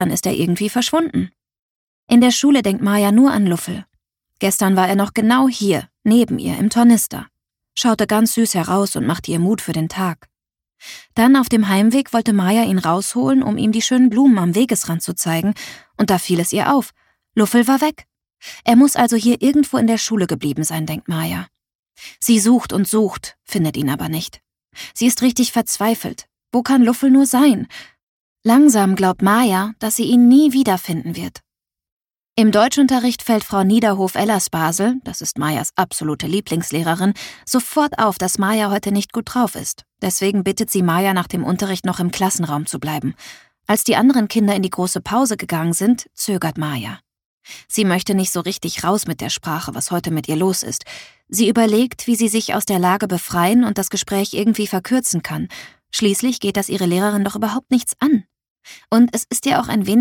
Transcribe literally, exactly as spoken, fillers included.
dann ist er irgendwie verschwunden. In der Schule denkt Maja nur an Luffel. Gestern war er noch genau hier, neben ihr, im Tornister. Schaute ganz süß heraus und machte ihr Mut für den Tag. Dann auf dem Heimweg wollte Maja ihn rausholen, um ihm die schönen Blumen am Wegesrand zu zeigen, und da fiel es ihr auf. Luffel war weg. Er muss also hier irgendwo in der Schule geblieben sein, denkt Maja. Sie sucht und sucht, findet ihn aber nicht. Sie ist richtig verzweifelt. Wo kann Luffel nur sein? Langsam glaubt Maja, dass sie ihn nie wiederfinden wird. Im Deutschunterricht fällt Frau Niederhof-Ellersbasel, das ist Majas absolute Lieblingslehrerin, sofort auf, dass Maja heute nicht gut drauf ist. Deswegen bittet sie Maja, nach dem Unterricht noch im Klassenraum zu bleiben. Als die anderen Kinder in die große Pause gegangen sind, zögert Maja. Sie möchte nicht so richtig raus mit der Sprache, was heute mit ihr los ist. Sie überlegt, wie sie sich aus der Lage befreien und das Gespräch irgendwie verkürzen kann. Schließlich geht das ihre Lehrerin doch überhaupt nichts an. Und es ist ja auch ein wenig